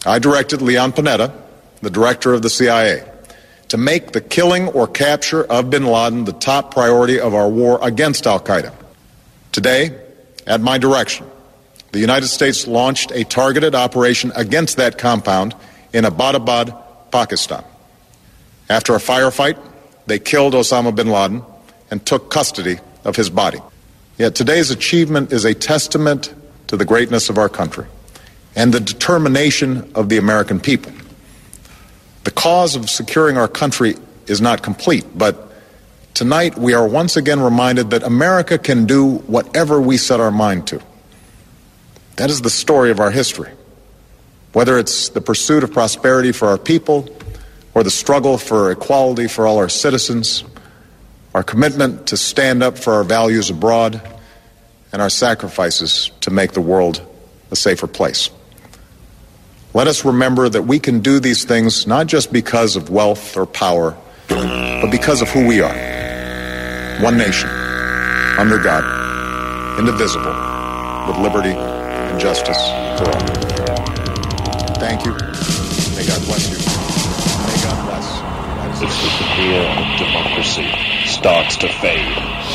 I directed Leon Panetta, the director of the CIA, to make the killing or capture of bin Laden the top priority of our war against al-Qaeda. Today, at my direction, the United States launched a targeted operation against that compound in Abbottabad, Pakistan. After a firefight, they killed Osama bin Laden and took custody of his body. Yet today's achievement is a testament to the greatness of our country and the determination of the American people. The cause of securing our country is not complete, but tonight we are once again reminded that America can do whatever we set our mind to. That is the story of our history. Whether it's the pursuit of prosperity for our people or the struggle for equality for all our citizens, our commitment to stand up for our values abroad, and our sacrifices to make the world a safer place. Let us remember that we can do these things not just because of wealth or power, but because of who we are. One nation, under God, indivisible, with liberty and justice for all. Thank you. May God bless you. May God bless. As the career of democracy starts to fade,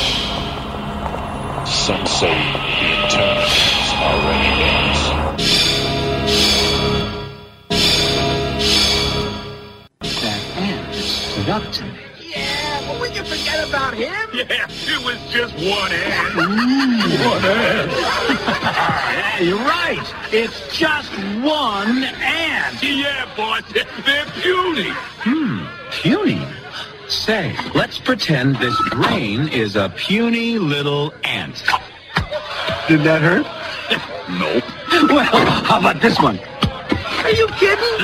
some say the interns already ends. That ant is seductive. Yeah, but we can forget about him. Yeah, it was just one ant. One ant. Yeah, you're right. It's just one ant. Yeah, boss, they're puny. Puny? Say, let's pretend this brain is a puny little ant. Did that hurt? Nope. Well, how about this one? Are you kidding?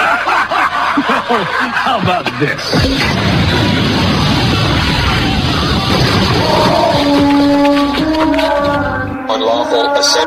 How about this? Unlawful assent.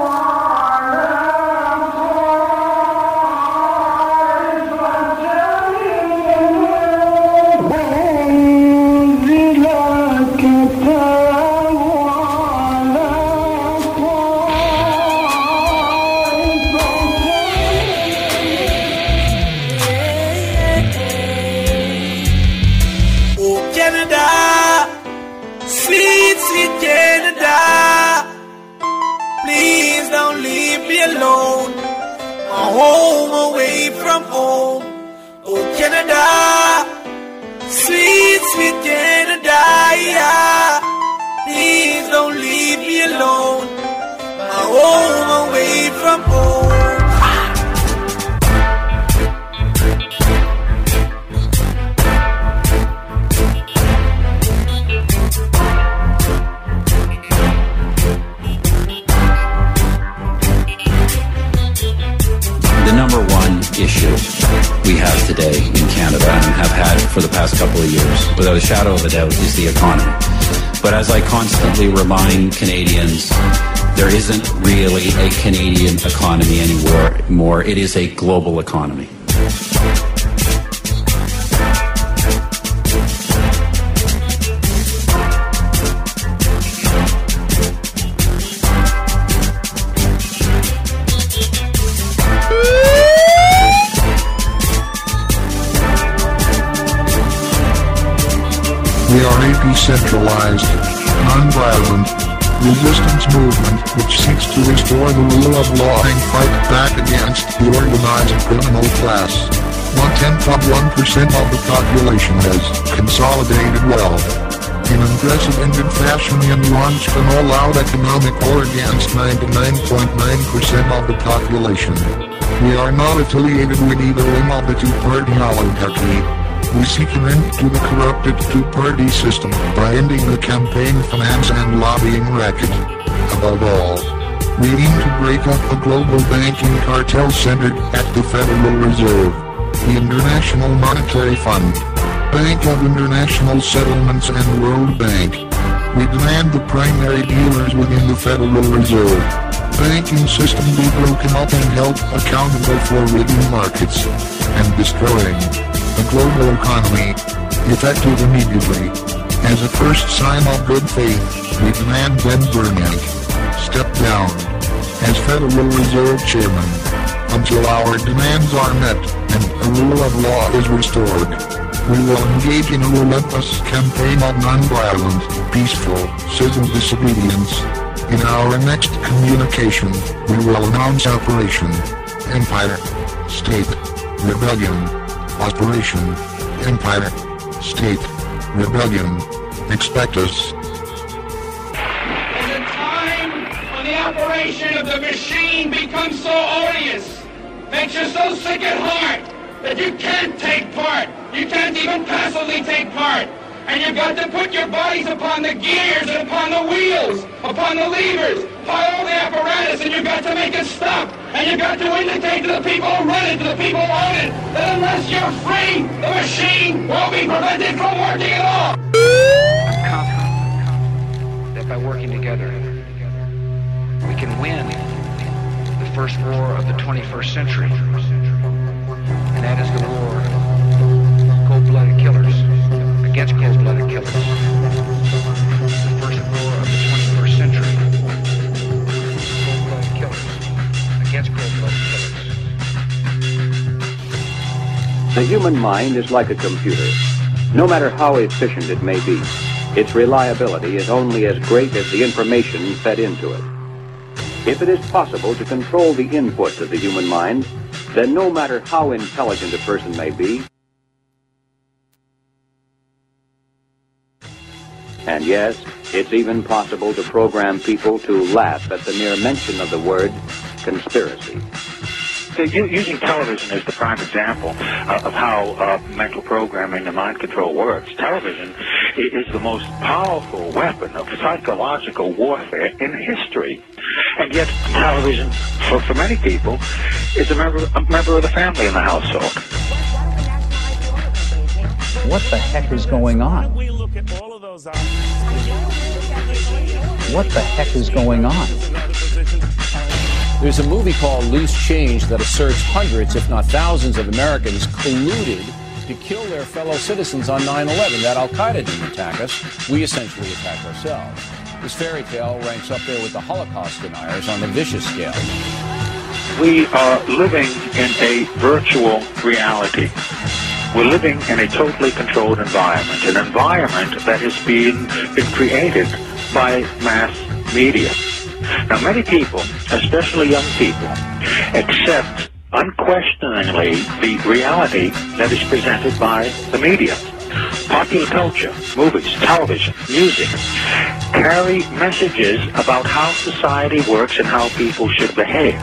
Alone, my home away from home. Oh, Canada, sweet, sweet Canada, yeah. Please don't leave me alone, my home away from home. The number one issue we have today in Canada and have had for the past couple of years, without a shadow of a doubt, is the economy. But as I constantly remind Canadians, there isn't really a Canadian economy anymore. It is a global economy. We are a decentralized, non-violent, resistance movement which seeks to restore the rule of law and fight back against the organized criminal class. 0.1% of the population has consolidated wealth in unprecedented fashion and launched an all-out economic war against 99.9% of the population. We are not affiliated with either wing of the two-party oligarchy. We seek an end to the corrupted two-party system by ending the campaign finance and lobbying racket. Above all, we aim to break up a global banking cartel centered at the Federal Reserve, the International Monetary Fund, Bank of International Settlements and World Bank. We demand the primary dealers within the Federal Reserve banking system be broken up and held accountable for rigging markets and destroying the global economy, effective immediately. As a first sign of good faith, we demand Ben Bernanke step down as Federal Reserve Chairman. until our demands are met and the rule of law is restored. We will engage in a relentless campaign of nonviolent, peaceful, civil disobedience. In our next communication, we will announce Operation Empire State Rebellion. Operation Empire State Rebellion. Expect us. There's a time when the operation of the machine becomes so odious, makes you so sick at heart that you can't take part. You can't even passively take part. And you've got to put your bodies upon the gears and upon the wheels, upon the levers, upon all the apparatus, and you've got to make it stop. And you've got to indicate to the people who run it, to the people who own it, that unless you're free, the machine will be prevented from working at all. I'm confident that by working together, we can win the first war of the 21st century. And that is the war of cold-blooded killers against cold-blooded killers. The first war of the 21st century. Cold-blooded killers against cold-blooded killers. The human mind is like a computer. No matter how efficient it may be, its reliability is only as great as the information fed into it. If it is possible to control the inputs of the human mind, then no matter how intelligent a person may be, and yes, it's even possible to program people to laugh at the mere mention of the word conspiracy. Using television is the prime example of how mental programming and mind control works. Television is the most powerful weapon of psychological warfare in history. And yet television, for many people, is a member of the family in the household. What the heck is going on? What the heck is going on? There's a movie called Loose Change that asserts hundreds, if not thousands, of Americans colluded to kill their fellow citizens on 9/11. That Al-Qaeda didn't attack us. We essentially attacked ourselves. This fairy tale ranks up there with the Holocaust deniers on the vicious scale. We are living in a virtual reality. We're living in a totally controlled environment, an environment that has been created by mass media. Now, many people, especially young people, accept unquestioningly the reality that is presented by the media. Popular culture, movies, television, music, carry messages about how society works and how people should behave.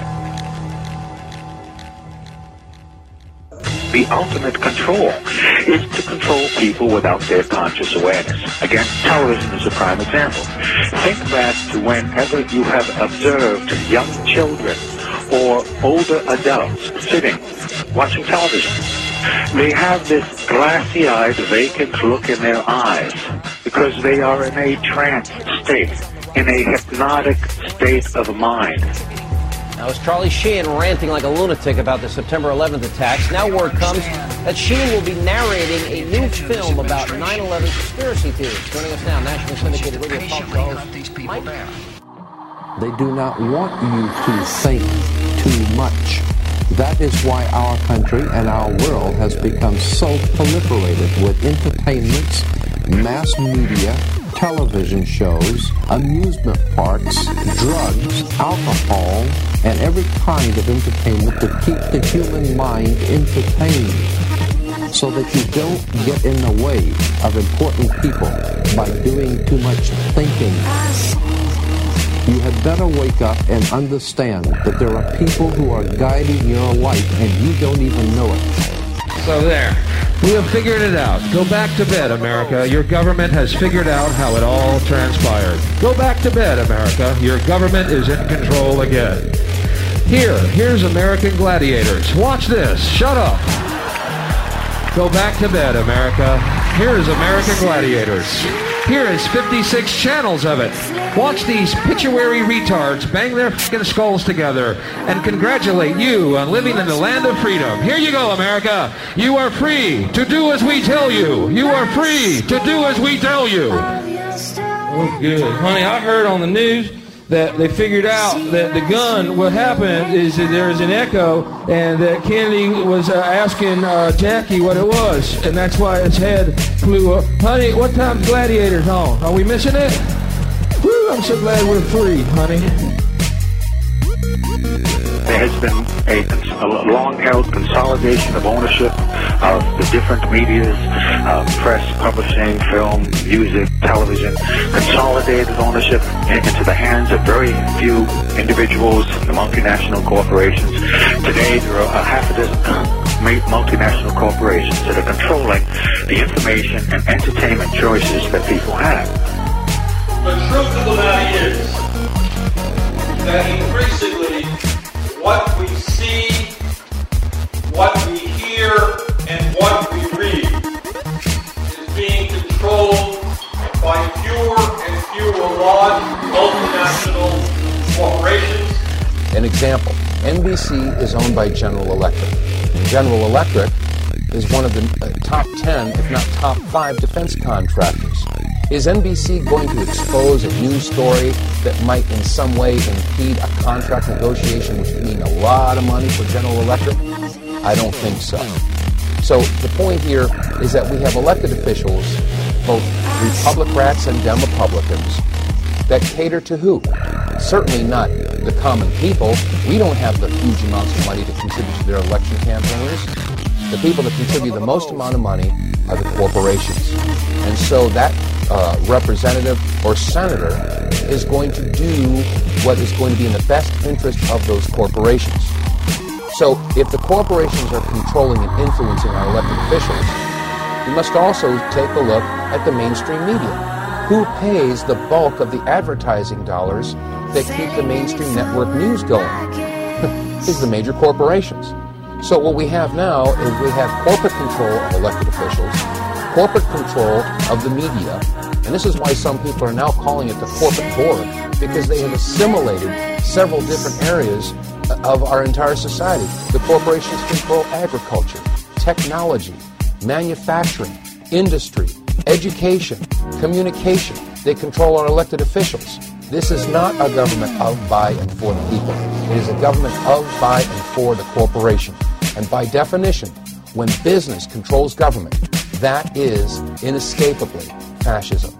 The ultimate control is to control people without their conscious awareness. Again, television is a prime example. Think back to whenever you have observed young children or older adults sitting, watching television. They have this glassy-eyed, vacant look in their eyes because they are in a trance state, in a hypnotic state of mind. Now, as Charlie Sheen ranting like a lunatic about the September 11th attacks, now word comes that Sheen will be narrating a new film about 9/11 conspiracy theories. Joining us now, nationally syndicated radio talk show host Mike. They do not want you to think too much. That is why our country and our world has become so proliferated with entertainments, mass media, television shows, amusement parks, drugs, alcohol, and every kind of entertainment to keep the human mind entertained so that you don't get in the way of important people by doing too much thinking. You had better wake up and understand that there are people who are guiding your life and you don't even know it. So there. We have figured it out. Go back to bed, America. Your government has figured out how it all transpired. Go back to bed, America. Your government is in control again. Here's American Gladiators. Watch this. Shut up. Go back to bed, America. Here's American Gladiators. Here is 56 channels of it. Watch these pituitary retards bang their fucking skulls together and congratulate you on living in the land of freedom. Here you go, America. You are free to do as we tell you. You are free to do as we tell you. Oh, good. Honey, I heard on the news that they figured out that the gun, what happened is that there's an echo, and that Kennedy was asking Jackie what it was, and that's why his head flew up. Honey, what time's Gladiator's on? Are we missing it? Woo, I'm so glad we're free, honey. There has been a long-held consolidation of ownership of the different medias, press, publishing, film, music, television, consolidated ownership into the hands of very few individuals, the multinational corporations. Today, there are half a dozen multinational corporations that are controlling the information and entertainment choices that people have. The truth of the matter is that increasingly what we see, what we hear, and what we read is being controlled by fewer and fewer large multinational corporations. An example, NBC is owned by General Electric. And General Electric is one of the top 10, if not top 5 defense contractors. Is NBC going to expose a news story that might in some way impede a contract negotiation, which would mean a lot of money for General Electric? I don't think so. So the point here is that we have elected officials, both Republicans and Republicans, that cater to who? Certainly not the common people. We don't have the huge amounts of money to contribute to their election campaigners. The people that contribute the most amount of money are the corporations. And so that representative or senator is going to do what is going to be in the best interest of those corporations. So if the corporations are controlling and influencing our elected officials, we must also take a look at the mainstream media. Who pays the bulk of the advertising dollars that keep the mainstream network news going? It's the major corporations. So what we have now is we have corporate control of elected officials, corporate control of the media, and this is why some people are now calling it the corporate board, because they have assimilated several different areas of our entire society. The corporations control agriculture, technology, manufacturing, industry, education, communication. They control our elected officials. This is not a government of, by, and for the people. It is a government of, by, and for the corporation. And by definition, when business controls government, that is inescapably fascism.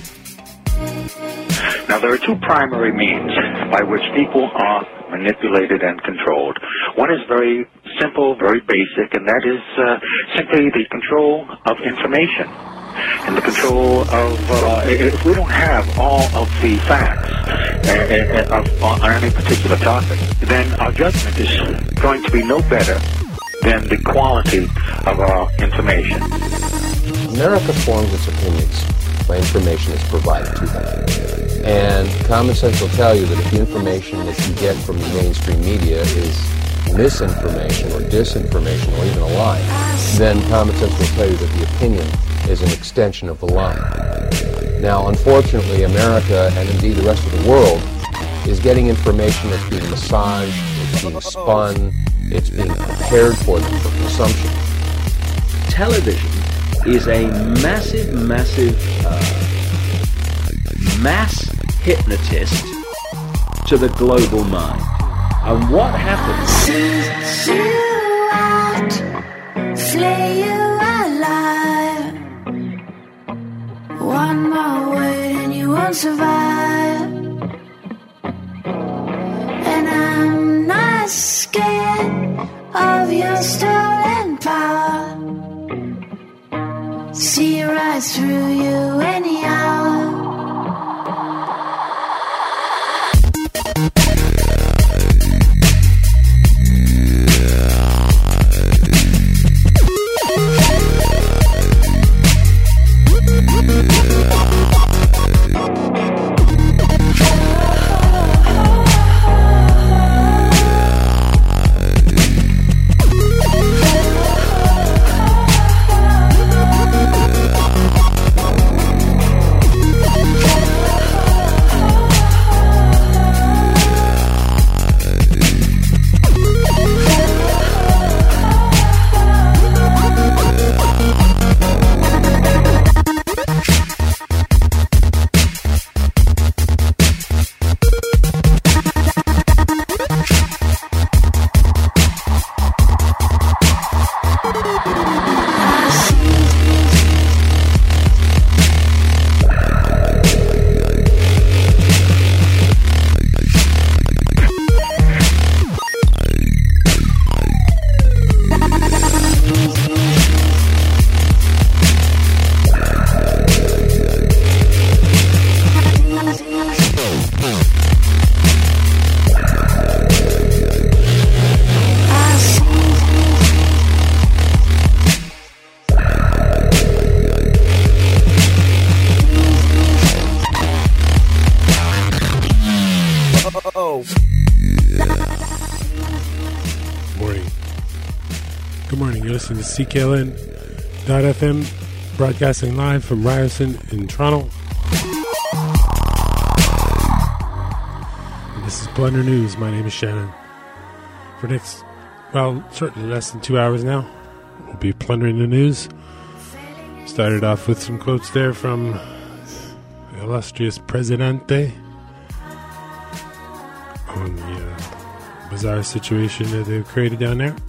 Now, there are two primary means by which people are manipulated and controlled. One is very simple, very basic, and that is simply the control of information. And the control of, if we don't have all of the facts on any particular topic, then our judgment is going to be no better than the quality of our information. America forms its opinions by information that's provided to them. And common sense will tell you that if the information that you get from the mainstream media is misinformation or disinformation or even a lie, then common sense will tell you that the opinion is an extension of the lie. Now, unfortunately, America, and indeed the rest of the world, is getting information that's being massaged, it's being spun, it's being prepared for them for consumption. Television is a massive mass hypnotist to the global mind. And what happens? Slay you alive. One more word and you won't survive. And I'm not scared of your stolen power. See right through you anyhow. Good morning. You're listening to CKLN.FM, broadcasting live from Ryerson in Toronto. And this is Plunder News. My name is Shannon. For next, certainly less than 2 hours now, we'll be plundering the news. Started off with some quotes there from the illustrious Presidente on the bizarre situation that they've created down there.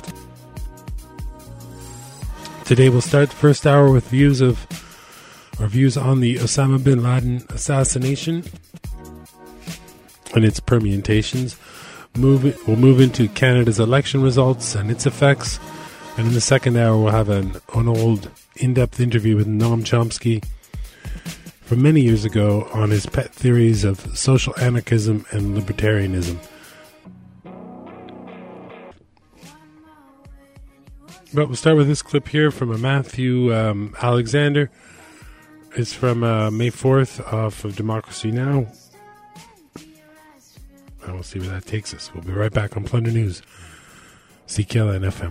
Today we'll start the first hour with views on the Osama bin Laden assassination and its permutations. We'll move into Canada's election results and its effects. And in the second hour, we'll have an old in-depth interview with Noam Chomsky from many years ago on his pet theories of social anarchism and libertarianism. But we'll start with this clip here from a Matthew Alexander. It's from May 4th off of Democracy Now! And we'll see where that takes us. We'll be right back on Plunder News, CKLN FM.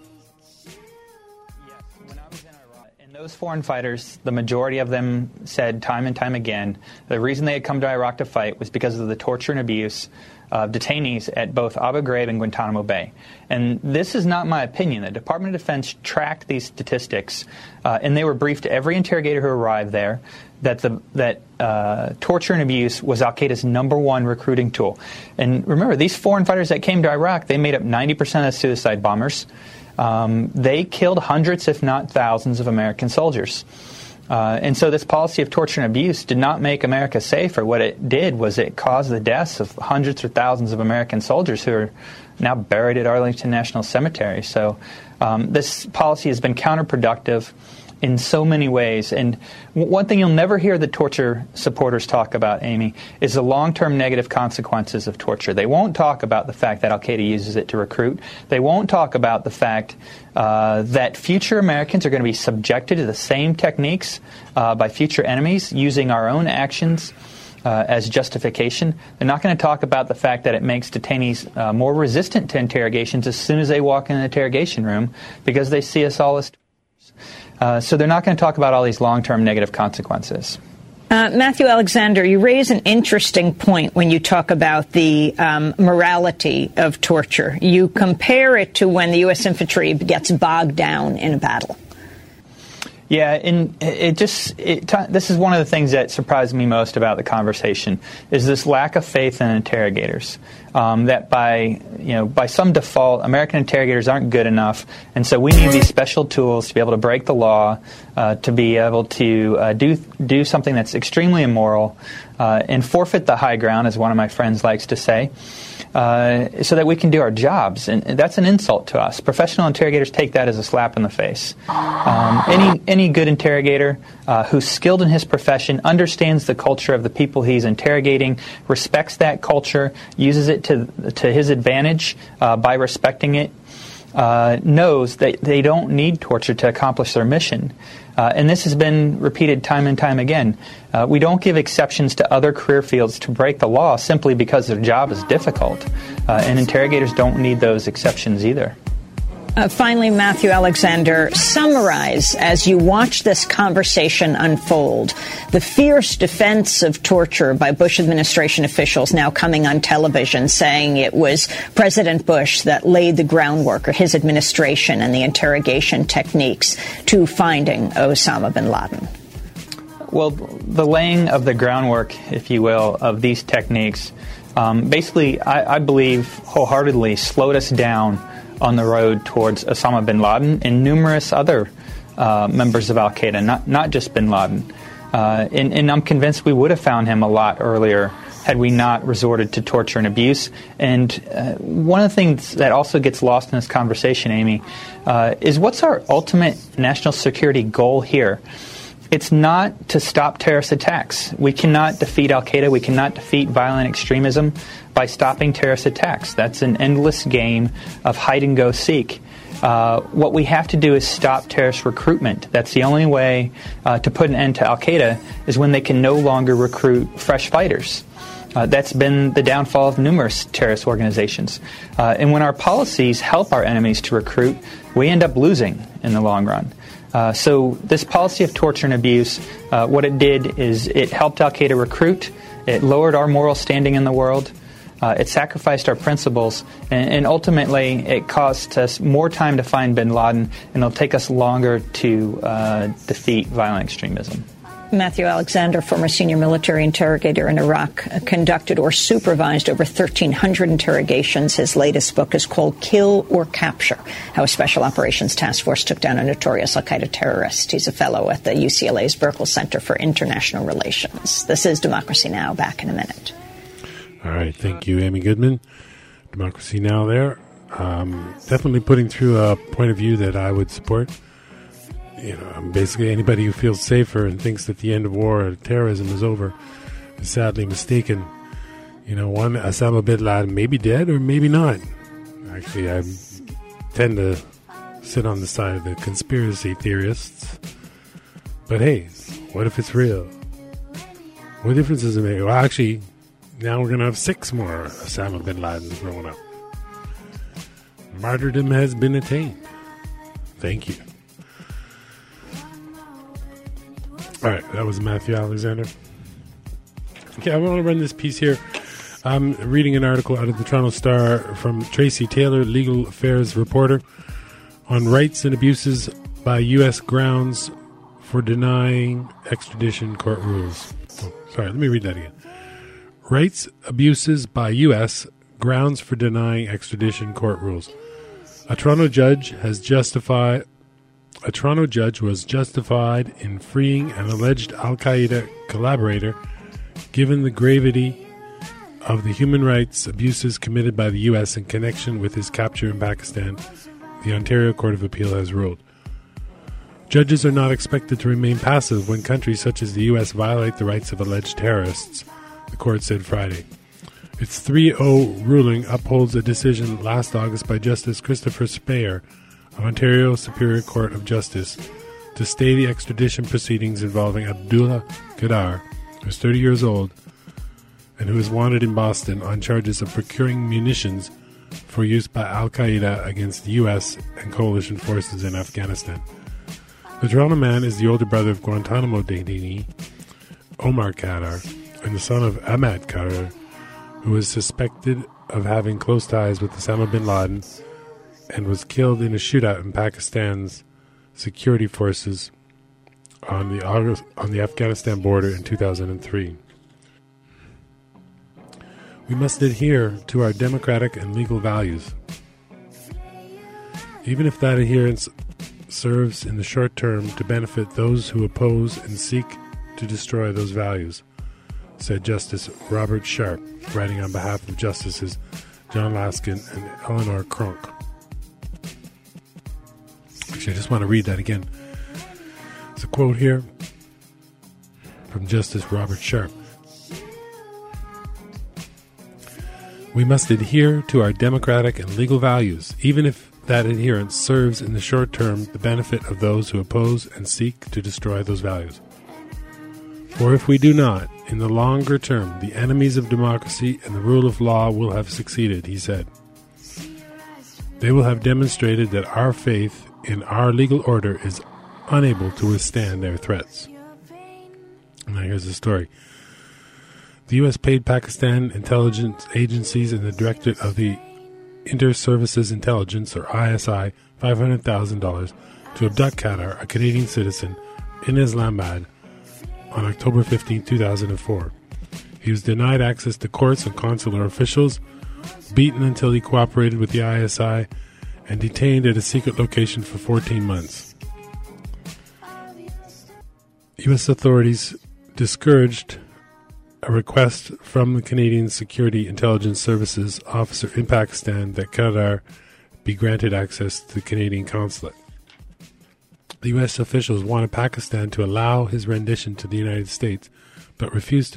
Those foreign fighters, the majority of them said time and time again, the reason they had come to Iraq to fight was because of the torture and abuse of detainees at both Abu Ghraib and Guantanamo Bay. And this is not my opinion. The Department of Defense tracked these statistics, and they were briefed to every interrogator who arrived there that torture and abuse was al-Qaeda's #1 recruiting tool. And remember, these foreign fighters that came to Iraq, they made up 90% of the suicide bombers. They killed hundreds, if not thousands, of American soldiers. And so this policy of torture and abuse did not make America safer. What it did was it caused the deaths of hundreds or thousands of American soldiers who are now buried at Arlington National Cemetery. So this policy has been counterproductive in so many ways. And one thing you'll never hear the torture supporters talk about, Amy, is the long-term negative consequences of torture. They won't talk about the fact that al-Qaeda uses it to recruit. They won't talk about the fact that future Americans are going to be subjected to the same techniques by future enemies using our own actions as justification. They're not going to talk about the fact that it makes detainees more resistant to interrogations as soon as they walk in an interrogation room because they see us all as so they're not going to talk about all these long-term negative consequences. Matthew Alexander, you raise an interesting point when you talk about the morality of torture. You compare it to when the U.S. infantry gets bogged down in a battle. Yeah, and this is one of the things that surprised me most about the conversation is this lack of faith in interrogators. That by some default, American interrogators aren't good enough, and so we need these special tools to be able to break the law, to be able to do something that's extremely immoral, and forfeit the high ground, as one of my friends likes to say. So that we can do our jobs. And that's an insult to us. Professional interrogators take that as a slap in the face. Any good interrogator who's skilled in his profession understands the culture of the people he's interrogating, respects that culture, uses it to his advantage by respecting it, knows that they don't need torture to accomplish their mission. And this has been repeated time and time again. We don't give exceptions to other career fields to break the law simply because their job is difficult. And interrogators don't need those exceptions either. Finally, Matthew Alexander, summarize, as you watch this conversation unfold, the fierce defense of torture by Bush administration officials now coming on television saying it was President Bush that laid the groundwork, or his administration and the interrogation techniques, to finding Osama bin Laden. Well, the laying of the groundwork, if you will, of these techniques, basically, I believe wholeheartedly slowed us down on the road towards Osama bin Laden and numerous other members of al-Qaeda, not just bin Laden. And I'm convinced we would have found him a lot earlier had we not resorted to torture and abuse. And one of the things that also gets lost in this conversation, Amy, is what's our ultimate national security goal here? It's not to stop terrorist attacks. We cannot defeat al-Qaeda. We cannot defeat violent extremism by stopping terrorist attacks. That's an endless game of hide-and-go-seek. What we have to do is stop terrorist recruitment. That's the only way to put an end to al-Qaeda is when they can no longer recruit fresh fighters. That's been the downfall of numerous terrorist organizations. And when our policies help our enemies to recruit, we end up losing in the long run. So this policy of torture and abuse, what it did is it helped al-Qaeda recruit, it lowered our moral standing in the world, it sacrificed our principles, and ultimately it cost us more time to find bin Laden, and it'll take us longer to defeat violent extremism. Matthew Alexander, former senior military interrogator in Iraq, conducted or supervised over 1,300 interrogations. His latest book is called Kill or Capture, How a Special Operations Task Force Took Down a Notorious al-Qaeda Terrorist. He's a fellow at the UCLA's Berkel Center for International Relations. This is Democracy Now! Back in a minute. All right. Thank you, Amy Goodman. Democracy Now! There. Definitely putting through a point of view that I would support. Basically anybody who feels safer and thinks that the end of war or terrorism is over is sadly mistaken. One, Osama bin Laden may be dead or maybe not. Actually, I tend to sit on the side of the conspiracy theorists. But hey, what if it's real? What difference does it make? Well, actually, now we're going to have 6 more Osama bin Ladens growing up. Martyrdom has been attained. Thank you. All right, that was Matthew Alexander. Okay, I want to run this piece here. I'm reading an article out of the Toronto Star from Tracy Taylor, legal affairs reporter, on rights and abuses by U.S. grounds for denying extradition court rules. Let me read that again. Rights abuses by U.S. grounds for denying extradition court rules. A Toronto judge was justified in freeing an alleged al-Qaeda collaborator given the gravity of the human rights abuses committed by the U.S. in connection with his capture in Pakistan, the Ontario Court of Appeal has ruled. Judges are not expected to remain passive when countries such as the U.S. violate the rights of alleged terrorists, the court said Friday. Its 3-0 ruling upholds a decision last August by Justice Christopher Speyer of Ontario Superior Court of Justice to stay the extradition proceedings involving Abdullah Khadar, who is 30 years old and who is wanted in Boston on charges of procuring munitions for use by al-Qaeda against the U.S. and coalition forces in Afghanistan. The Toronto man is the older brother of Guantanamo detainee Omar Khadr and the son of Ahmad Khadr, who is suspected of having close ties with Osama bin Laden and was killed in a shootout in Pakistan's security forces on the Afghanistan border in 2003. We must adhere to our democratic and legal values, even if that adherence serves in the short term to benefit those who oppose and seek to destroy those values, said Justice Robert Sharp, writing on behalf of Justices John Laskin and Eleanor Kronk. Actually, I just want to read that again. There's a quote here from Justice Robert Sharp. We must adhere to our democratic and legal values, even if that adherence serves in the short term the benefit of those who oppose and seek to destroy those values. For if we do not, in the longer term, the enemies of democracy and the rule of law will have succeeded, he said. They will have demonstrated that our faith in our legal order is unable to withstand their threats. Now here's the story. The U.S. paid Pakistan intelligence agencies and the Directorate of the Inter-Services Intelligence, or ISI, $500,000 to abduct Khadr, a Canadian citizen, in Islamabad on October 15, 2004. He was denied access to courts and consular officials, beaten until he cooperated with the ISI, and detained at a secret location for 14 months. U.S. authorities discouraged a request from the Canadian Security Intelligence Services officer in Pakistan that Khadr be granted access to the Canadian consulate. The U.S. officials wanted Pakistan to allow his rendition to the United States, but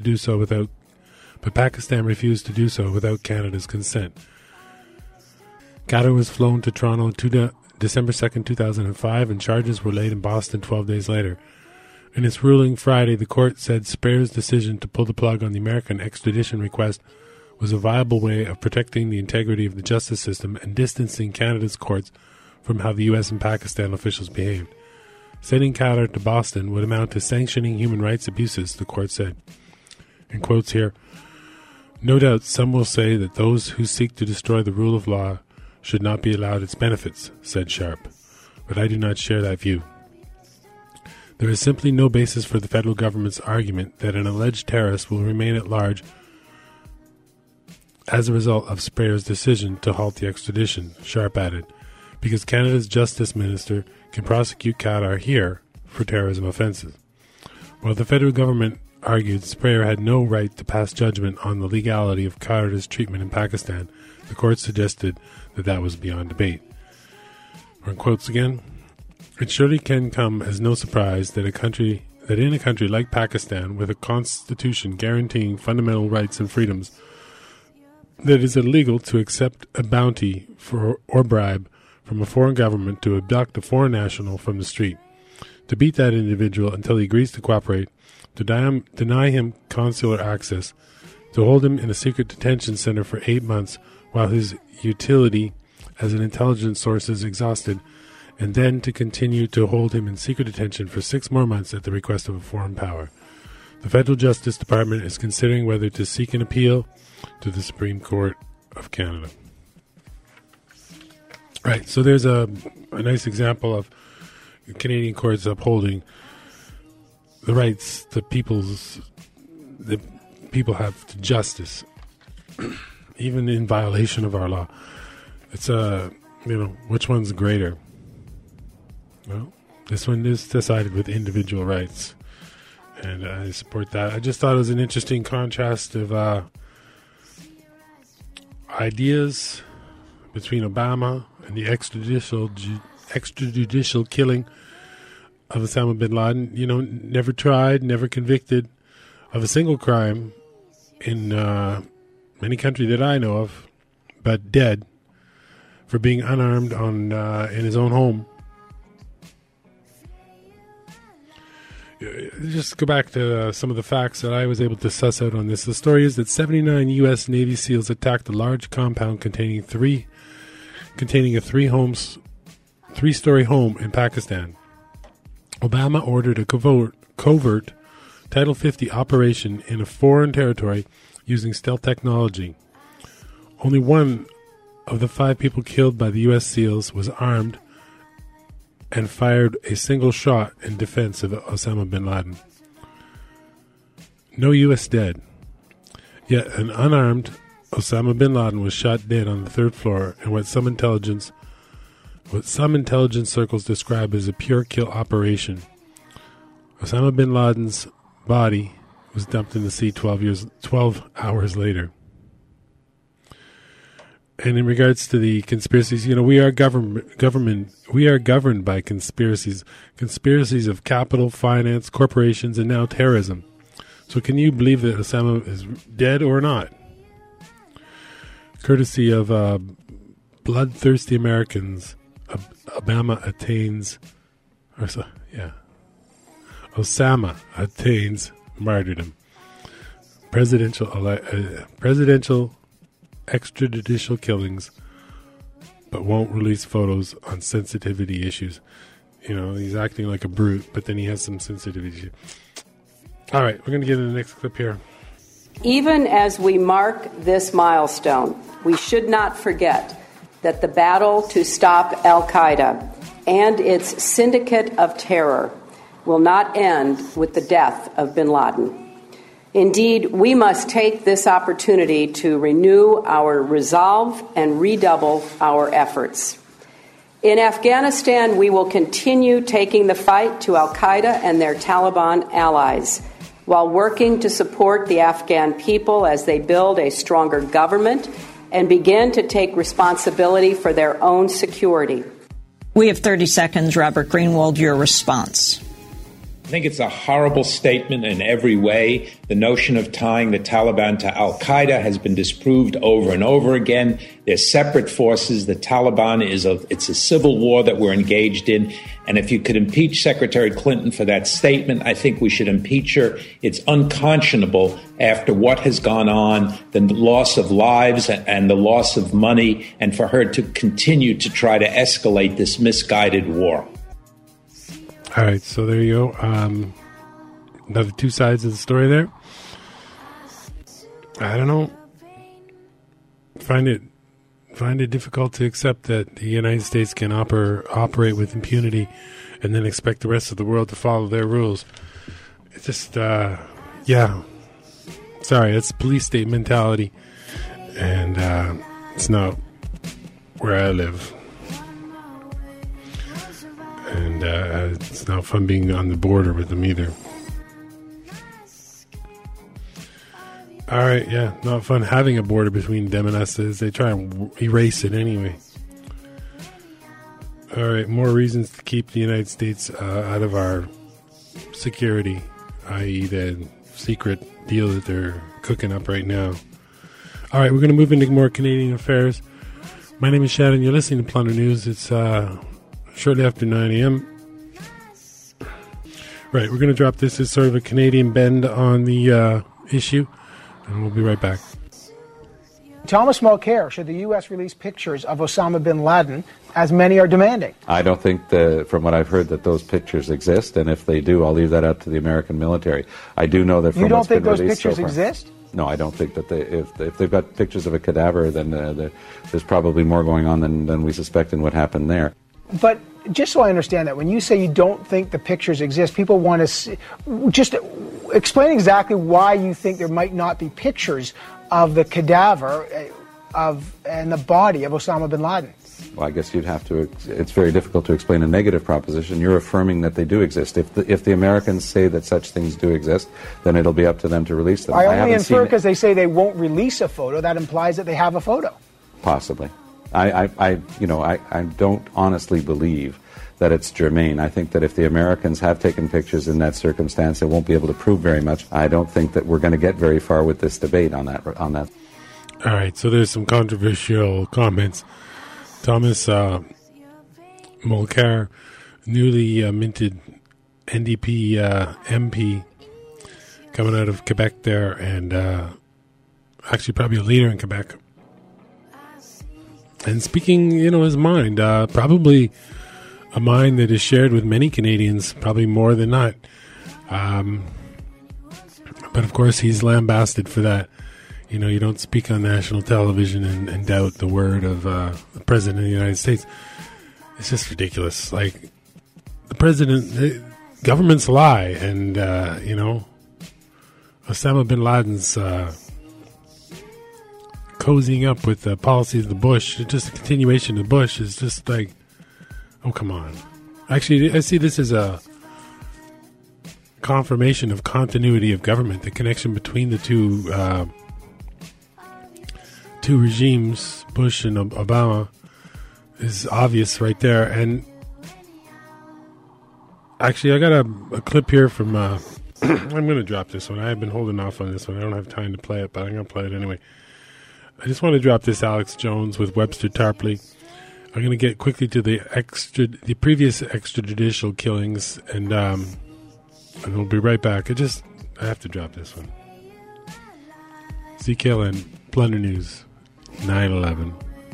Pakistan refused to do so without Canada's consent. Khadr was flown to Toronto December 2, 2005, and charges were laid in Boston 12 days later. In its ruling Friday, the court said Sprayer's decision to pull the plug on the American extradition request was a viable way of protecting the integrity of the justice system and distancing Canada's courts from how the U.S. and Pakistan officials behaved. Sending Qatar to Boston would amount to sanctioning human rights abuses, the court said. In quotes here, "No doubt some will say that those who seek to destroy the rule of law should not be allowed its benefits," said Sharp, "but I do not share that view. There is simply no basis for the federal government's argument that an alleged terrorist will remain at large as a result of Sprayer's decision to halt the extradition," Sharp added, "because Canada's Justice Minister can prosecute Qatar here for terrorism offences." While the federal government argued Sprayer had no right to pass judgment on the legality of Qatar's treatment in Pakistan, the court suggested that that was beyond debate. Or in quotes again, "It surely can come as no surprise that in a country like Pakistan, with a constitution guaranteeing fundamental rights and freedoms, that it is illegal to accept a bounty or bribe from a foreign government to abduct a foreign national from the street, to beat that individual until he agrees to cooperate, to deny him consular access, to hold him in a secret detention center for 8 months while his utility as an intelligence source is exhausted, and then to continue to hold him in secret detention for 6 more months at the request of a foreign power. The Federal Justice Department is considering whether to seek an appeal to the Supreme Court of Canada." Right, so there's a nice example of Canadian courts upholding the rights the people have to justice, even in violation of our law. It's which one's greater? Well, this one is decided with individual rights, and I support that. I just thought it was an interesting contrast of ideas between Obama and the extrajudicial killing of Osama bin Laden. Never tried, never convicted of a single crime in any country that I know of, but dead for being unarmed in his own home. Just go back to some of the facts that I was able to suss out on this. The story is that 79 U.S. Navy SEALs attacked a large compound containing a three-story home in Pakistan. Obama ordered a covert Title 50 operation in a foreign territory using stealth technology. Only one of the 5 people killed by the U.S. SEALs was armed and fired a single shot in defense of Osama bin Laden. No U.S. dead. Yet an unarmed Osama bin Laden was shot dead on the 3rd floor in what some intelligence circles describe as a pure kill operation. Osama bin Laden's body was dumped in the sea 12 hours later. And in regards to the conspiracies, we are governed by conspiracies of capital, finance, corporations, and now terrorism. So can you believe that Osama is dead or not? Courtesy of bloodthirsty Americans, Osama attains martyrdom. Presidential extrajudicial killings, but won't release photos on sensitivity issues. He's acting like a brute, but then he has some sensitivity. All right, we're going to get into the next clip here. Even as we mark this milestone, we should not forget that the battle to stop Al-Qaeda and its syndicate of terror will not end with the death of bin Laden. Indeed, we must take this opportunity to renew our resolve and redouble our efforts. In Afghanistan, we will continue taking the fight to Al-Qaeda and their Taliban allies, while working to support the Afghan people as they build a stronger government and begin to take responsibility for their own security. We have 30 seconds. Robert Greenwald, your response. I think it's a horrible statement in every way. The notion of tying the Taliban to al-Qaeda has been disproved over and over again. They're separate forces. The Taliban it's a civil war that we're engaged in. And if you could impeach Secretary Clinton for that statement, I think we should impeach her. It's unconscionable after what has gone on, the loss of lives and the loss of money, and for her to continue to try to escalate this misguided war. All right, so there you go. Another two sides of the story there. I don't know. Find it difficult to accept that the United States can operate with impunity and then expect the rest of the world to follow their rules. It's just, yeah. Sorry, it's police state mentality. And it's not where I live. And it's not fun being on the border with them either. All right, yeah, not fun having a border between them and us as they try and erase it anyway. All right, more reasons to keep the United States out of our security, i.e. the secret deal that they're cooking up right now. All right, we're going to move into more Canadian affairs. My name is Shannon. You're listening to Plunder News. It's shortly after 9 a.m. Right, we're going to drop this as sort of a Canadian bend on the issue, and we'll be right back. Thomas Mulcair, should the U.S. release pictures of Osama bin Laden, as many are demanding? I don't think, from what I've heard, that those pictures exist, and if they do, I'll leave that up to the American military. I do know that from You don't what's think been those released pictures so far, exist? No, I don't think that if they've got pictures of a cadaver, then there's probably more going on than we suspect in what happened there. But just so I understand that, when you say you don't think the pictures exist, people want to see, just explain exactly why you think there might not be pictures of the cadaver and the body of Osama bin Laden. Well, I guess you'd have to. It's very difficult to explain a negative proposition. You're affirming that they do exist. If the Americans say that such things do exist, then it'll be up to them to release them. I only infer because they say they won't release a photo. That implies that they have a photo. Possibly. I don't honestly believe that it's germane. I think that if the Americans have taken pictures in that circumstance, it won't be able to prove very much. I don't think that we're going to get very far with this debate on that. All right, so there's some controversial comments. Thomas Mulcair, newly minted NDP MP, coming out of Quebec there, and actually probably a leader in Quebec. And speaking, his mind, probably a mind that is shared with many Canadians, probably more than not. But of course, he's lambasted for that. You don't speak on national television and doubt the word of the President of the United States. It's just ridiculous. Like, the governments lie, and, Osama bin Laden's cozying up with the policies of the Bush, just a continuation of Bush, is just like, oh, come on. Actually, I see this as a confirmation of continuity of government. The connection between the two regimes, Bush and Obama, is obvious right there. And actually, I got a clip here from I'm going to drop this one. I've been holding off on this one. I don't have time to play it, but I'm going to play it anyway. I just want to drop this Alex Jones with Webster Tarpley. I'm going to get quickly to the previous extrajudicial killings, and we'll be right back. I have to drop this one. CKLN, Plunder News, 9/11.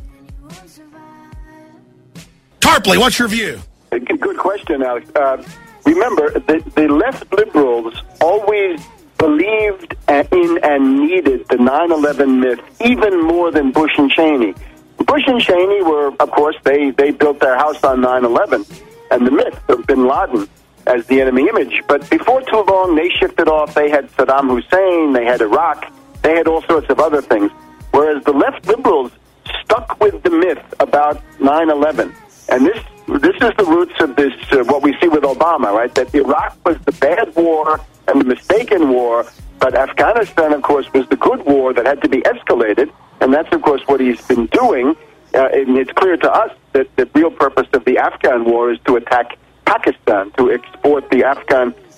Tarpley, what's your view? Good question, Alex. Remember, the left liberals always believed in and needed the 9/11 myth even more than Bush and Cheney. Bush and Cheney were, of course, they built their house on 9/11 and the myth of bin Laden as the enemy image. But before too long, they shifted off. They had Saddam Hussein, they had Iraq, they had all sorts of other things. Whereas the left liberals stuck with the myth about 9/11. And this is the roots of this, what we see with Obama, right? That Iraq was the bad war and the mistaken war, but Afghanistan, of course, was the good war that had to be escalated, and that's, of course, what he's been doing. And it's clear to us that the real purpose of the Afghan war is to attack Pakistan, to export the Afghan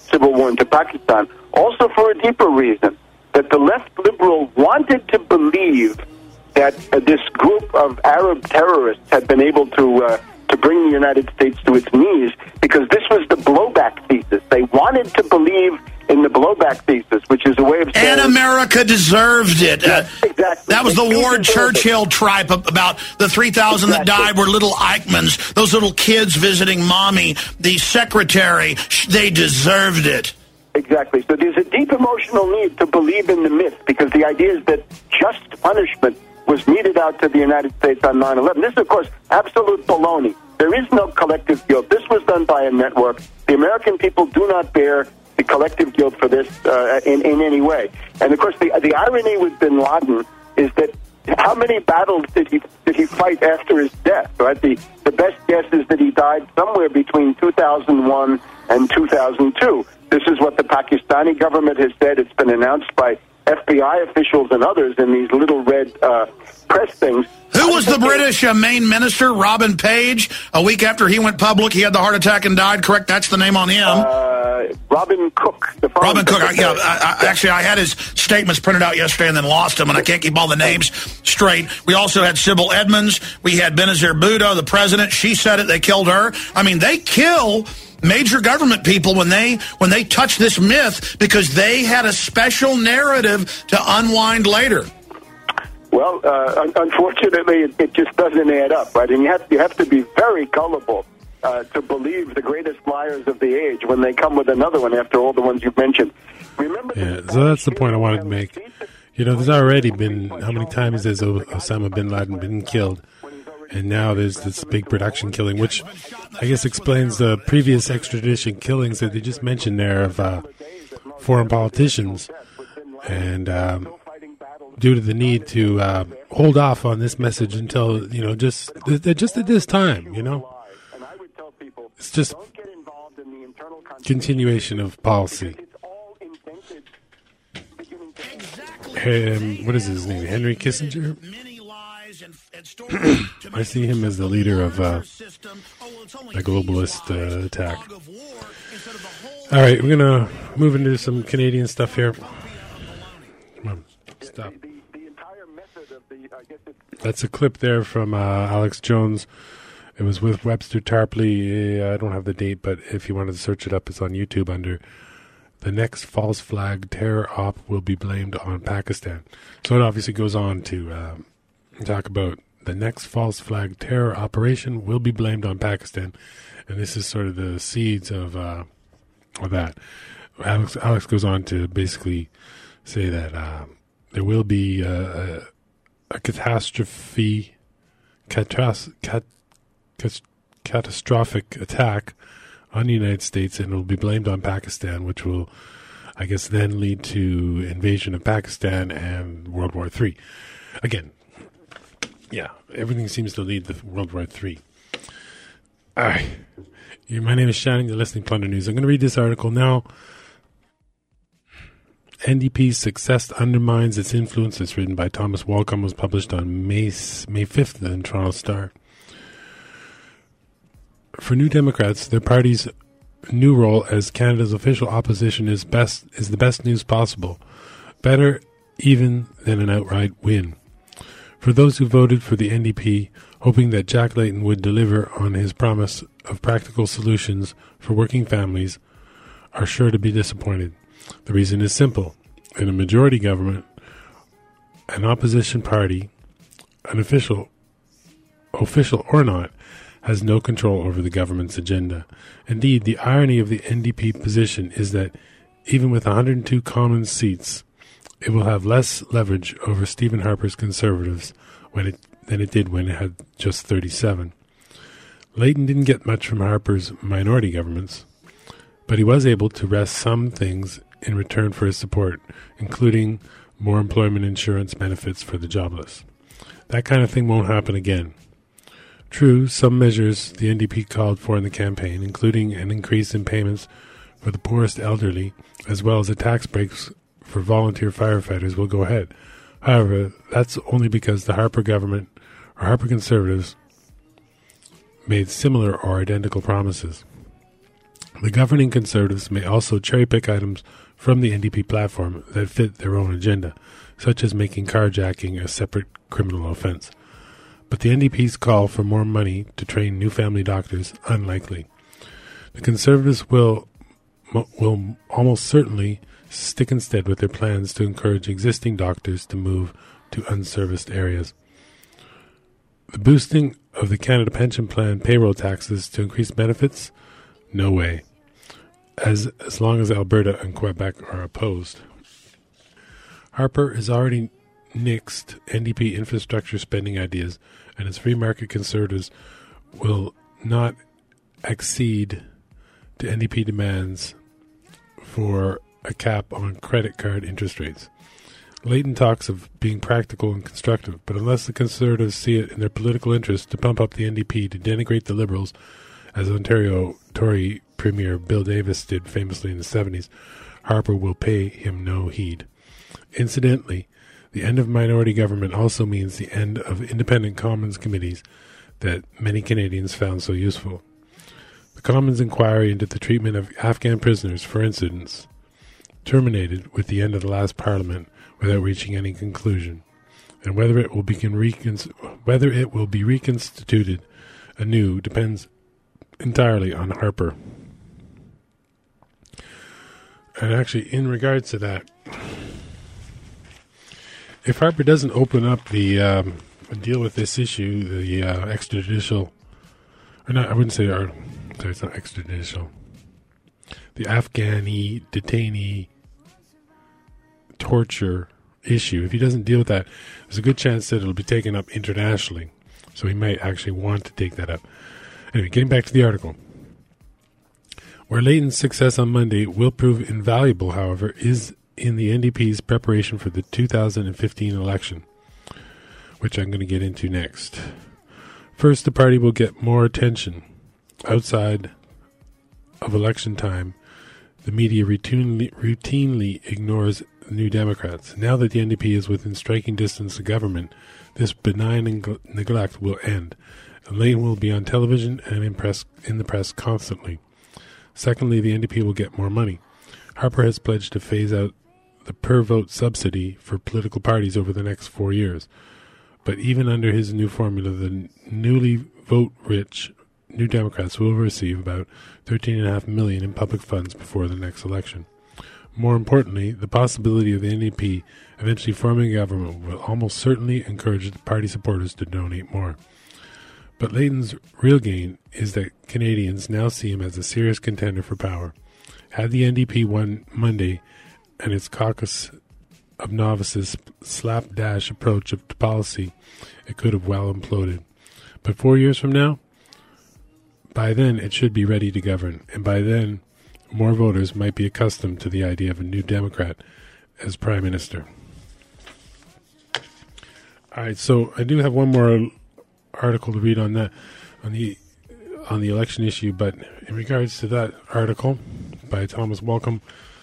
civil war into Pakistan, also for a deeper reason, that the left liberal wanted to believe that this group of Arab terrorists had been able to bring the United States to its knees, because this was the blowback thesis. They wanted to believe in the blowback thesis, which is a way of saying... And America deserved it. Yes, exactly. That was the Ward Churchill tripe about the 3,000 that died were little Eichmanns, those little kids visiting mommy, the secretary. They deserved it. Exactly. So there's a deep emotional need to believe in the myth, because the idea is that just punishment was meted out to the United States on 9/11. This is, of course, absolute baloney. There is no collective guilt. This was done by a network. The American people do not bear the collective guilt for this in any way. And, of course, the irony with bin Laden is that how many battles did he fight after his death, right? The best guess is that he died somewhere between 2001 and 2002. This is what the Pakistani government has said. It's been announced by FBI officials and others in these little red press things. Who was the British main minister, Robin Page? A week after he went public, he had the heart attack and died, correct? That's the name on him. Robin Cook. Robin Cook. Actually, I had his statements printed out yesterday and then lost them, and I can't keep all the names straight. We also had Sybil Edmonds. We had Benazir Bhutto, the president. She said it. They killed her. I mean, they kill major government people when they touch this myth, because they had a special narrative to unwind later. Well, unfortunately, it just doesn't add up, right? And you have to be very gullible to believe the greatest liars of the age when they come with another one after all the ones you've mentioned. Remember? Yeah, so that's the point I wanted to make. You know, there's already been, how many times has Osama bin Laden been killed? And now there's this big production killing, which I guess explains the previous extradition killings that they just mentioned there of foreign politicians. And due to the need to hold off on this message until, you know, just at this time, you know. It's just continuation of policy. What is his name? Henry Kissinger? I see him as the leader of the globalist attack. All right, we're going to move into some Canadian stuff here. Come on, stop. That's a clip there from Alex Jones. It was with Webster Tarpley. I don't have the date, but if you wanted to search it up, it's on YouTube under "The Next False Flag Terror Op Will Be Blamed on Pakistan." So it obviously goes on to talk about the next false flag terror operation will be blamed on Pakistan. And this is sort of the seeds of that. Alex goes on to basically say that there will be a catastrophic attack on the United States, and it will be blamed on Pakistan, which will, I guess, then lead to invasion of Pakistan and World War III. Again, yeah, everything seems to lead to World War III. All right. My name is Shannon. You're listening to Plunder News. I'm going to read this article now. NDP's success undermines its influence. It's written by Thomas Walcom. Was published on May 5th in Toronto Star. For New Democrats, their party's new role as Canada's official opposition is the best news possible. Better even than an outright win. For those who voted for the NDP, hoping that Jack Layton would deliver on his promise of practical solutions for working families, are sure to be disappointed. The reason is simple. In a majority government, an opposition party, an official or not, has no control over the government's agenda. Indeed, the irony of the NDP position is that even with 102 Commons seats, it will have less leverage over Stephen Harper's Conservatives than it did when it had just 37. Layton didn't get much from Harper's minority governments, but he was able to wrest some things in return for his support, including more employment insurance benefits for the jobless. That kind of thing won't happen again. True, some measures the NDP called for in the campaign, including an increase in payments for the poorest elderly, as well as a tax breaks for volunteer firefighters, will go ahead. However, that's only because the Harper government or Harper Conservatives made similar or identical promises. The governing Conservatives may also cherry-pick items from the NDP platform that fit their own agenda, such as making carjacking a separate criminal offense. But the NDP's call for more money to train new family doctors, unlikely. The Conservatives will almost certainly stick instead with their plans to encourage existing doctors to move to unserviced areas. The boosting of the Canada Pension Plan payroll taxes to increase benefits? No way. As long as Alberta and Quebec are opposed. Harper has already nixed NDP infrastructure spending ideas, and its free market Conservatives will not accede to NDP demands for a cap on credit card interest rates. Layton talks of being practical and constructive, but unless the Conservatives see it in their political interest to pump up the NDP to denigrate the Liberals, as Ontario Tory Premier Bill Davis did famously in the 70s, Harper will pay him no heed. Incidentally, the end of minority government also means the end of independent Commons committees that many Canadians found so useful. The Commons inquiry into the treatment of Afghan prisoners, for instance, terminated with the end of the last Parliament without reaching any conclusion, and whether it will be reconstituted anew depends entirely on Harper. And actually, in regards to that, if Harper doesn't open up the deal with this issue, the extrajudicial, or not, I wouldn't say, sorry, it's not extrajudicial, the Afghani detainee torture issue, if he doesn't deal with that, there's a good chance that it'll be taken up internationally. So he might actually want to take that up. Anyway, getting back to the article. Where Layton's success on Monday will prove invaluable, however, is in the NDP's preparation for the 2015 election, which I'm going to get into next. First, the party will get more attention. Outside of election time, the media routinely ignores New Democrats. Now that the NDP is within striking distance of government, this benign neglect will end, and Layton will be on television and in the press constantly. Secondly, the NDP will get more money. Harper has pledged to phase out the per-vote subsidy for political parties over the next 4 years. But even under his new formula, the newly vote-rich New Democrats will receive about $13.5 million in public funds before the next election. More importantly, the possibility of the NDP eventually forming a government will almost certainly encourage the party supporters to donate more. But Layton's real gain is that Canadians now see him as a serious contender for power. Had the NDP won Monday and its caucus of novices slapdash approach to policy, it could have well imploded. But 4 years from now, by then it should be ready to govern, and by then more voters might be accustomed to the idea of a New Democrat as Prime Minister. All right, so I do have one more article to read on that, on the election issue, but in regards to that article by Thomas Walcombe,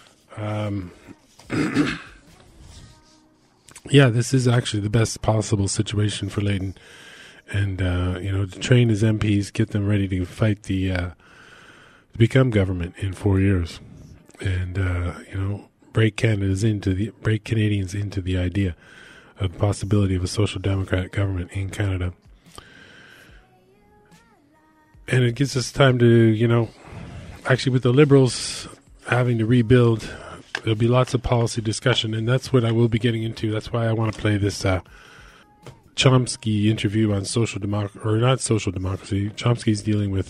yeah, this is actually the best possible situation for Layton, and to train his MPs, get them ready to fight to become government in 4 years, and break Canadians into the idea of the possibility of a social democratic government in Canada. And it gives us time to, actually with the Liberals having to rebuild, there'll be lots of policy discussion, and that's what I will be getting into. That's why I want to play this Chomsky interview on social democracy, or not social democracy. Chomsky's dealing with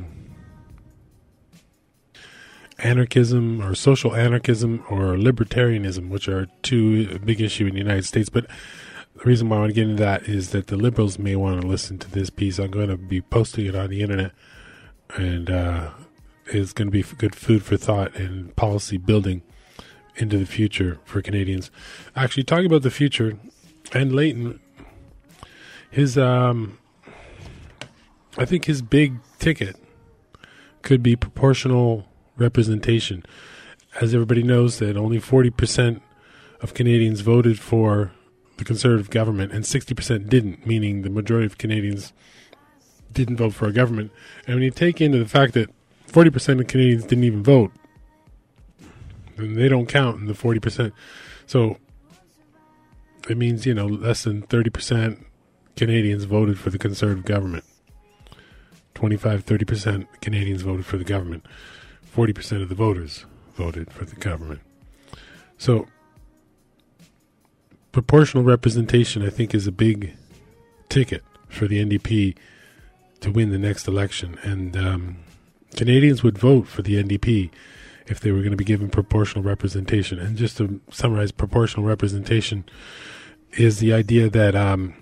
anarchism, or social anarchism, or libertarianism, which are two big issues in the United States. But the reason why I want to get into that is that the Liberals may want to listen to this piece. I'm going to be posting it on the internet, and it's going to be good food for thought and policy building into the future for Canadians. Actually, talking about the future, and Layton, his I think his big ticket could be proportional representation. As everybody knows, that only 40% of Canadians voted for the Conservative government, and 60% didn't, meaning the majority of Canadians didn't vote for a government. And when you take into the fact that 40% of Canadians didn't even vote. And they don't count in the 40%. So it means, less than 30% Canadians voted for the Conservative government. 25-30% Canadians voted for the government. 40% of the voters voted for the government. So proportional representation, I think, is a big ticket for the NDP to win the next election. And Canadians would vote for the NDP if they were going to be given proportional representation. And just to summarize, proportional representation is the idea that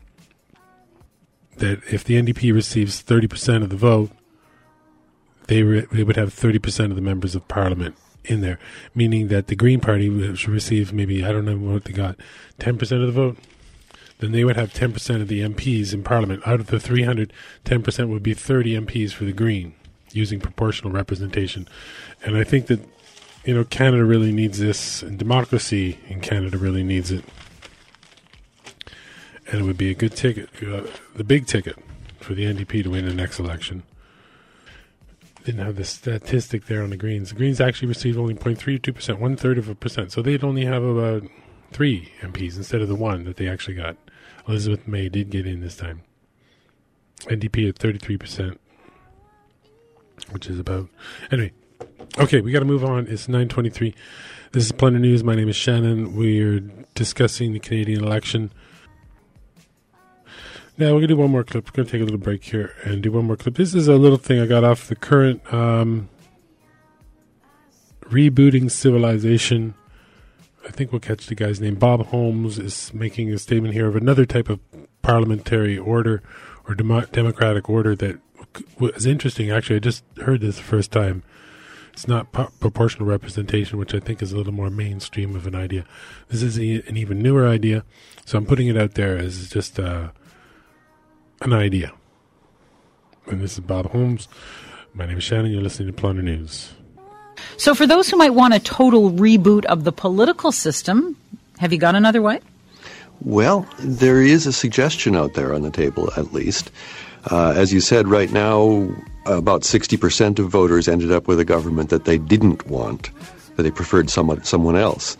that if the NDP receives 30% of the vote, they would have 30% of the members of Parliament in there, meaning that the Green Party should receive maybe, I don't know what they got, 10% of the vote. Then they would have 10% of the MPs in Parliament. Out of the 300, 10% would be 30 MPs for the Green, using proportional representation. And I think that, Canada really needs this, and democracy in Canada really needs it. And it would be a good ticket, the big ticket for the NDP to win the next election. Didn't have the statistic there on the Greens. The Greens actually received only 0.32%, 1/3%. So they'd only have about 3 MPs instead of the 1 that they actually got. Elizabeth May did get in this time. NDP at 33%, which is about... Anyway, okay, we got to move on. It's 9:23. This is Plunder News. My name is Shannon. We're discussing the Canadian election. Now, we're going to do one more clip. We're going to take a little break here and do one more clip. This is a little thing I got off the current Rebooting Civilization. I think we'll catch the guy's name. Bob Holmes is making a statement here of another type of parliamentary order or democratic order that was interesting. Actually, I just heard this the first time. It's not proportional representation, which I think is a little more mainstream of an idea. This is an even newer idea, so I'm putting it out there as just an idea. And this is Bob Holmes. My name is Shannon. You're listening to Plunder News. So for those who might want a total reboot of the political system, have you got another way? Well, there is a suggestion out there on the table, at least. As you said, right now, about 60% of voters ended up with a government that they didn't want, that they preferred someone else.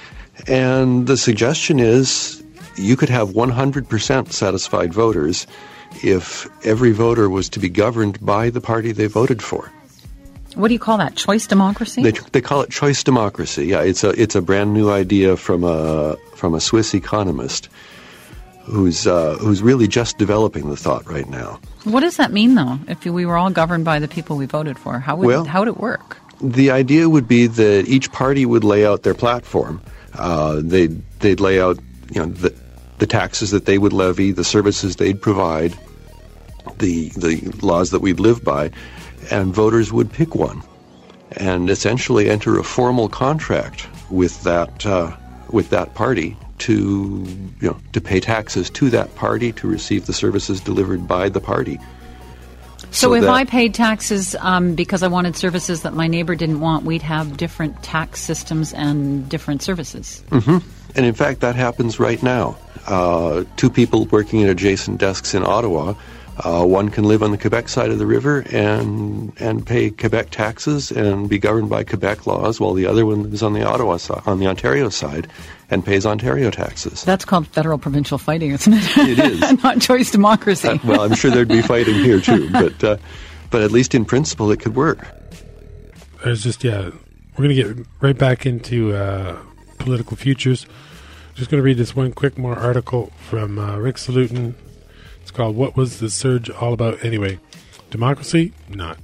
And the suggestion is you could have 100% satisfied voters if every voter was to be governed by the party they voted for. What do you call that? Choice democracy? They call it choice democracy. Yeah, it's a brand new idea from a Swiss economist who's really just developing the thought right now. What does that mean, though? If we were all governed by the people we voted for, how would it work? The idea would be that each party would lay out their platform. They'd lay out, the taxes that they would levy, the services they'd provide, the laws that we'd live by, and voters would pick one and essentially enter a formal contract with that party to pay taxes to that party, to receive the services delivered by the party. So if I paid taxes because I wanted services that my neighbor didn't want, we'd have different tax systems and different services. Mm-hmm. And in fact, that happens right now. 2 people working at adjacent desks in Ottawa. One can live on the Quebec side of the river and pay Quebec taxes and be governed by Quebec laws, while the other one is on the Ontario side, and pays Ontario taxes. That's called federal-provincial fighting, isn't it? It is. Not choice democracy. Well, I'm sure there'd be fighting here too, but at least in principle it could work. There's just, we're going to get right back into political futures. Just going to read this one quick more article from Rick Salutin. It's called "What Was the Surge All About Anyway? Democracy? Not."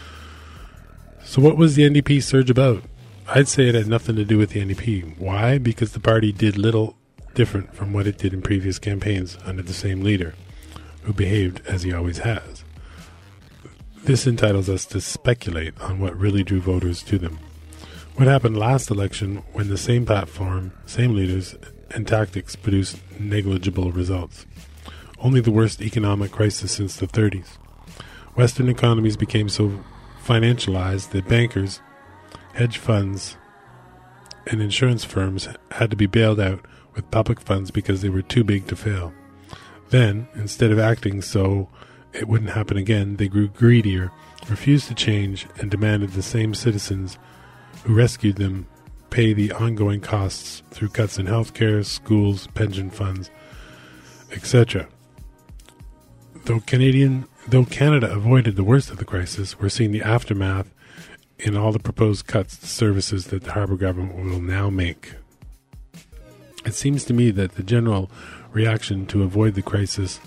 So what was the NDP surge about? I'd say it had nothing to do with the NDP. Why? Because the party did little different from what it did in previous campaigns under the same leader, who behaved as he always has. This entitles us to speculate on what really drew voters to them. What happened last election when the same platform, same leaders, and tactics produced negligible results? Only the worst economic crisis since the 30s. Western economies became so financialized that bankers, hedge funds, and insurance firms had to be bailed out with public funds because they were too big to fail. Then, instead of acting so it wouldn't happen again, they grew greedier, refused to change, and demanded the same citizens who rescued them pay the ongoing costs through cuts in healthcare, schools, pension funds, etc. Though Canada avoided the worst of the crisis, we're seeing the aftermath in all the proposed cuts to services that the Harbour government will now make. It seems to me that the general reaction to avoiding the crisis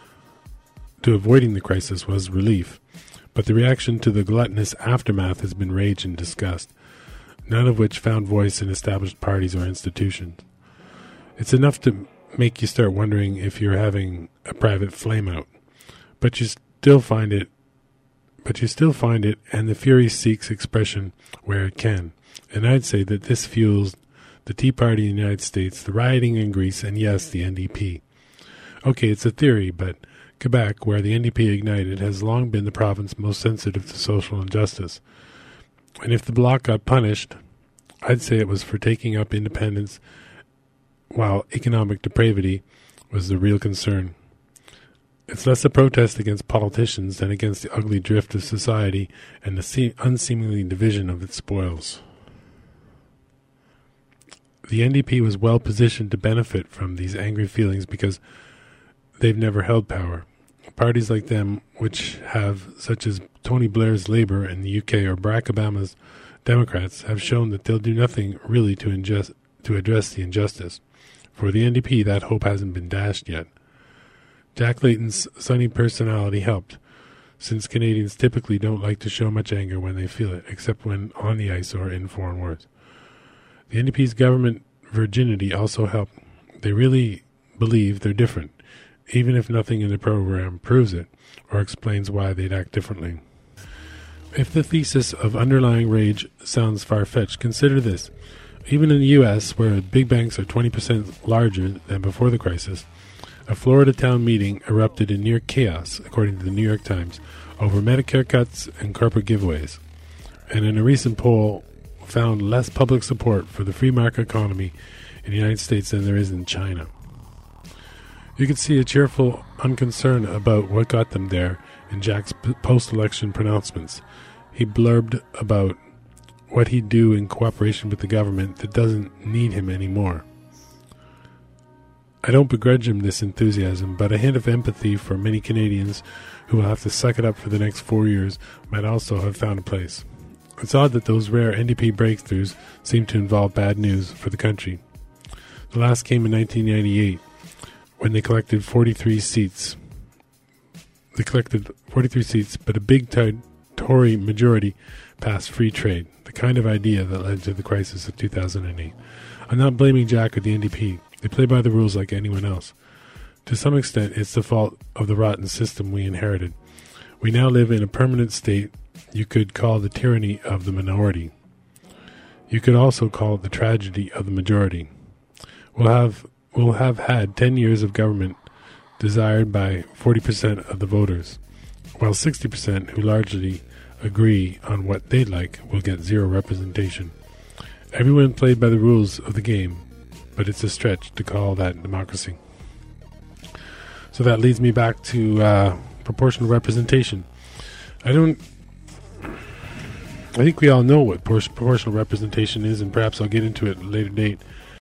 was relief, but the reaction to the gluttonous aftermath has been rage and disgust, none of which found voice in established parties or institutions. It's enough to make you start wondering if you're having a private flameout, but you still find it, and the fury seeks expression where it can. And I'd say that this fuels the Tea Party in the United States, the rioting in Greece, and yes, the NDP. Okay, it's a theory, but Quebec, where the NDP ignited, has long been the province most sensitive to social injustice. And if the Bloc got punished, I'd say it was for taking up independence, while economic depravity was the real concern. It's less a protest against politicians than against the ugly drift of society and the unseemly division of its spoils. The NDP was well positioned to benefit from these angry feelings because they've never held power. Parties like them, which have, such as Tony Blair's Labour in the UK or Barack Obama's Democrats, have shown that they'll do nothing really to address the injustice. For the NDP, that hope hasn't been dashed yet. Jack Layton's sunny personality helped, since Canadians typically don't like to show much anger when they feel it, except when on the ice or in foreign wars. The NDP's government virginity also helped. They really believe they're different, even if nothing in the program proves it or explains why they'd act differently. If the thesis of underlying rage sounds far-fetched, consider this. Even in the U.S., where big banks are 20% larger than before the crisis, a Florida town meeting erupted in near chaos, according to the New York Times, over Medicare cuts and corporate giveaways. And in a recent poll, found less public support for the free market economy in the United States than there is in China. You could see a cheerful unconcern about what got them there in Jack's post-election pronouncements. He blurbed about what he'd do in cooperation with the government that doesn't need him anymore. I don't begrudge him this enthusiasm, but a hint of empathy for many Canadians who will have to suck it up for the next 4 years might also have found a place. It's odd that those rare NDP breakthroughs seem to involve bad news for the country. The last came in 1998, when they collected 43 seats. But a big Tory majority passed free trade, the kind of idea that led to the crisis of 2008. I'm not blaming Jack or the NDP. They play by the rules like anyone else. To some extent, it's the fault of the rotten system we inherited. We now live in a permanent state you could call the tyranny of the minority. You could also call it the tragedy of the majority. We'll have had 10 years of government desired by 40% of the voters, while 60% who largely agree on what they'd like will get zero representation. Everyone played by the rules of the game, but it's a stretch to call that democracy. So that leads me back to proportional representation. I think we all know what proportional representation is, and perhaps I'll get into it at a later date.